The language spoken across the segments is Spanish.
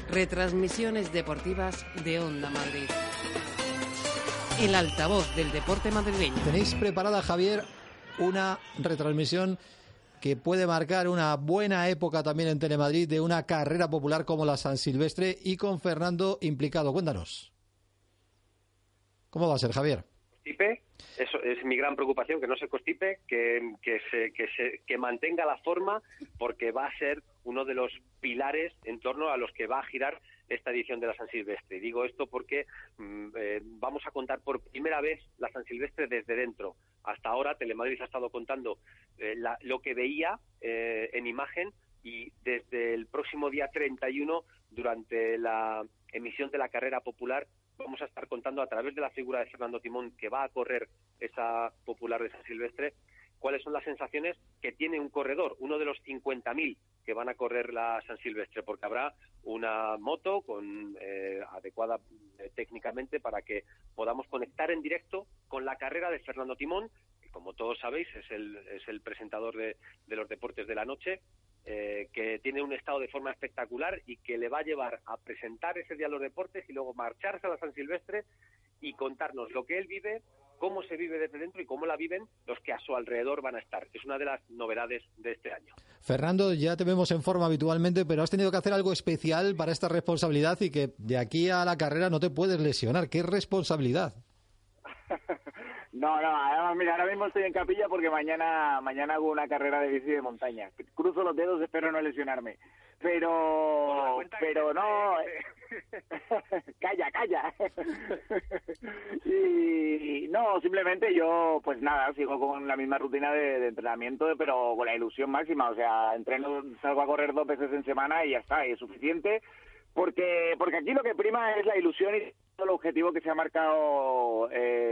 Retransmisiones deportivas de Onda Madrid. El altavoz del deporte madrileño. ¿Tenéis preparada, Javier, una retransmisión que puede marcar una buena época también en Telemadrid de una carrera popular como la San Silvestre y con Fernando implicado? Cuéntanos. ¿Cómo va a ser, Javier? Eso es mi gran preocupación, que no se constipe, que mantenga la forma, porque va a ser uno de los pilares en torno a los que va a girar esta edición de la San Silvestre. Y digo esto porque vamos a contar por primera vez la San Silvestre desde dentro. Hasta ahora Telemadrid ha estado contando lo que veía en imagen, y desde el próximo día 31, durante la emisión de la carrera popular, vamos a estar contando a través de la figura de Fernando Timón, que va a correr esa popular de San Silvestre, cuáles son las sensaciones que tiene un corredor, uno de los 50.000 que van a correr la San Silvestre, porque habrá una moto adecuada técnicamente para que podamos conectar en directo con la carrera de Fernando Timón, que, como todos sabéis, es el presentador de los deportes de la noche, que tiene un estado de forma espectacular y que le va a llevar a presentar ese día los deportes y luego marcharse a la San Silvestre y contarnos lo que él vive, cómo se vive desde dentro y cómo la viven los que a su alrededor van a estar. Es una de las novedades de este año. Fernando, ya te vemos en forma habitualmente, pero has tenido que hacer algo especial para esta responsabilidad y que de aquí a la carrera no te puedes lesionar. ¿Qué responsabilidad? No, además, mira, ahora mismo estoy en Capilla porque mañana hago una carrera de bici de montaña. Cruzo los dedos, espero no lesionarme. Pero no... Calla. Y no, simplemente yo, pues nada, sigo con la misma rutina de entrenamiento, pero con la ilusión máxima. O sea, entreno, salgo a correr 2 veces en semana y ya está, y es suficiente. Porque aquí lo que prima es la ilusión y el objetivo que se ha marcado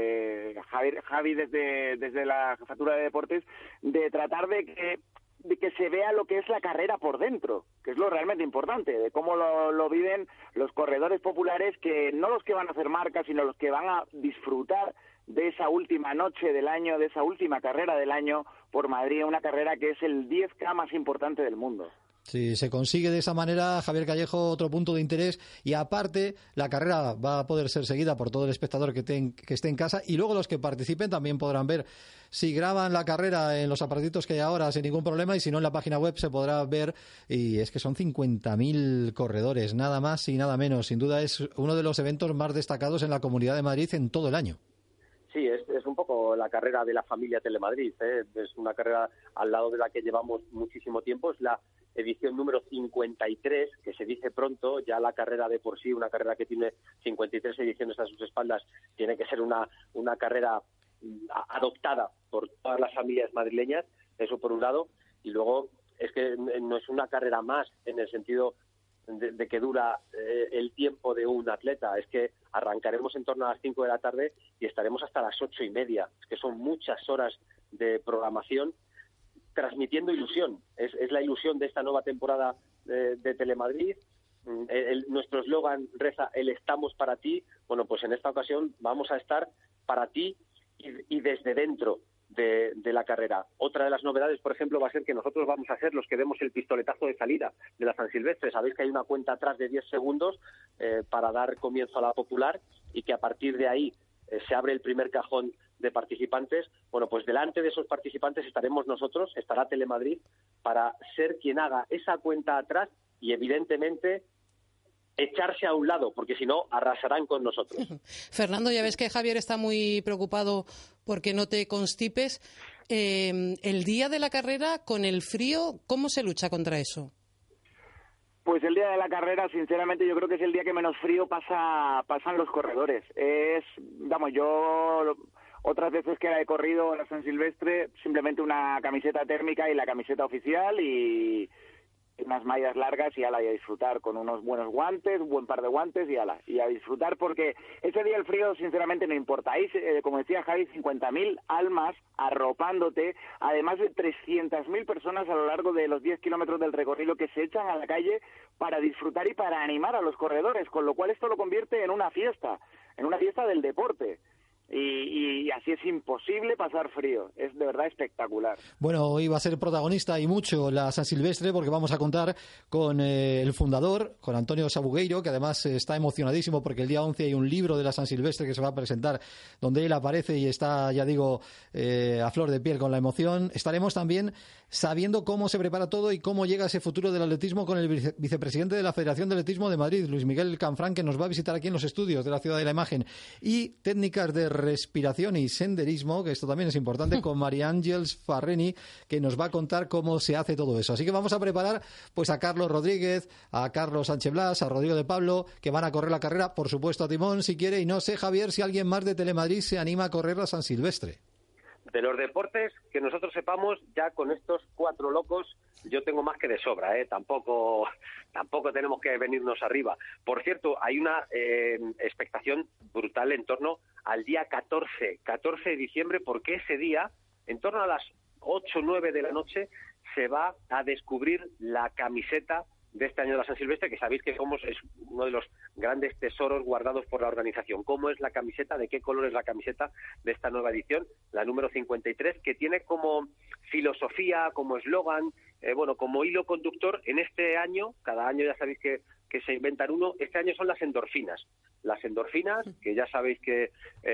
Javi desde la jefatura de deportes, de tratar de que se vea lo que es la carrera por dentro, que es lo realmente importante, de cómo lo viven los corredores populares, que no los que van a hacer marcas, sino los que van a disfrutar de esa última noche del año, de esa última carrera del año por Madrid, una carrera que es el 10K más importante del mundo. Si se consigue de esa manera, Javier Callejo, otro punto de interés, y aparte la carrera va a poder ser seguida por todo el espectador que esté en casa, y luego los que participen también podrán ver si graban la carrera en los aparatitos que hay ahora sin ningún problema, y si no en la página web se podrá ver. Y es que son 50.000 corredores, nada más y nada menos. Sin duda es uno de los eventos más destacados en la Comunidad de Madrid en todo el año. Sí, es un poco la carrera de la familia Telemadrid, ¿eh? Es una carrera al lado de la que llevamos muchísimo tiempo. Es la edición número 53, que se dice pronto. Ya la carrera de por sí, una carrera que tiene 53 ediciones a sus espaldas, tiene que ser una carrera adoptada por todas las familias madrileñas. Eso por un lado. Y luego es que no es una carrera más en el sentido de que dura el tiempo de un atleta. Es que arrancaremos en torno a las 5 de la tarde y estaremos hasta las 8:30. Es que son muchas horas de programación transmitiendo ilusión. Es la ilusión de esta nueva temporada de Telemadrid. Nuestro eslogan reza: el estamos para ti. Bueno, pues en esta ocasión vamos a estar para ti y desde dentro de la carrera. Otra de las novedades, por ejemplo, va a ser que nosotros vamos a ser los que demos el pistoletazo de salida de la San Silvestre. Sabéis que hay una cuenta atrás de 10 segundos para dar comienzo a la popular, y que a partir de ahí se abre el primer cajón de participantes. Bueno, pues delante de esos participantes estaremos nosotros, estará Telemadrid, para ser quien haga esa cuenta atrás y, evidentemente, echarse a un lado, porque si no arrasarán con nosotros. Fernando, ya ves que Javier está muy preocupado porque no te constipes. El día de la carrera, con el frío, ¿cómo se lucha contra eso? Pues el día de la carrera, sinceramente, yo creo que es el día que menos frío pasan los corredores. Yo otras veces que he corrido la San Silvestre, simplemente una camiseta térmica y la camiseta oficial y unas mallas largas y ala, y a disfrutar con unos buenos guantes, un buen par de guantes y ala, y a disfrutar, porque ese día el frío sinceramente no importa. Hay, como decía Javi, 50.000 almas arropándote, además de 300.000 personas a lo largo de los 10 kilómetros del recorrido que se echan a la calle para disfrutar y para animar a los corredores, con lo cual esto lo convierte en una fiesta del deporte. y así es imposible pasar frío. Es de verdad espectacular. Bueno, hoy va a ser protagonista y mucho la San Silvestre, porque vamos a contar con el fundador, con Antonio Sabugueiro, que además está emocionadísimo porque el día 11 hay un libro de la San Silvestre que se va a presentar donde él aparece y está, ya digo, a flor de piel con la emoción. Estaremos también sabiendo cómo se prepara todo y cómo llega ese futuro del atletismo con el vicepresidente de la Federación de Atletismo de Madrid, Luis Miguel Canfrán, que nos va a visitar aquí en los estudios de la Ciudad de la Imagen. Y técnicas de respiración y senderismo, que esto también es importante, con María Ángeles Farreni, que nos va a contar cómo se hace todo eso. Así que vamos a preparar pues a Carlos Rodríguez, a Carlos Sánchez Blas, a Rodrigo de Pablo, que van a correr la carrera, por supuesto a Timón, si quiere, y no sé, Javier, si alguien más de Telemadrid se anima a correr la San Silvestre. De los deportes, que nosotros sepamos, ya con estos 4 locos, yo tengo más que de sobra, Tampoco tenemos que venirnos arriba. Por cierto, hay una expectación brutal en torno al día 14 de diciembre, porque ese día, en torno a las 8 o 9 de la noche, se va a descubrir la camiseta de este año de la San Silvestre, que sabéis que es uno de los grandes tesoros guardados por la organización. ¿Cómo es la camiseta? ¿De qué color es la camiseta de esta nueva edición? La número 53, que tiene como filosofía, como eslogan, como hilo conductor en este año, cada año ya sabéis que se inventan uno, este año son las endorfinas. Las endorfinas, que ya sabéis que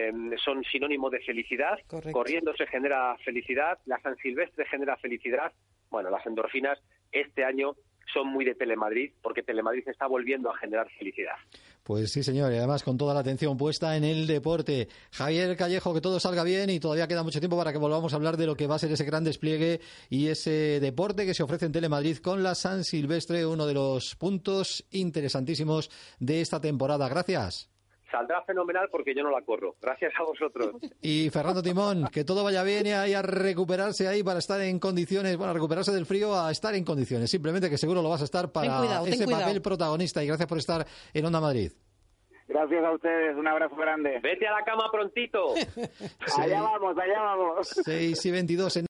son sinónimo de felicidad. Correcto. Corriendo se genera felicidad, la San Silvestre genera felicidad. Bueno, las endorfinas este año son muy de Telemadrid, porque Telemadrid está volviendo a generar felicidad. Pues sí, señor, y además con toda la atención puesta en el deporte. Javier Callejo, que todo salga bien y todavía queda mucho tiempo para que volvamos a hablar de lo que va a ser ese gran despliegue y ese deporte que se ofrece en Telemadrid con la San Silvestre, uno de los puntos interesantísimos de esta temporada. Gracias. Saldrá fenomenal porque yo no la corro. Gracias a vosotros. Y Fernando Timón, que todo vaya bien y a recuperarse ahí para estar en condiciones, a recuperarse del frío, a estar en condiciones. Simplemente que seguro lo vas a estar para ese papel protagonista. Y gracias por estar en Onda Madrid. Gracias a ustedes, un abrazo grande. Vete a la cama prontito. Allá vamos. 6:22 en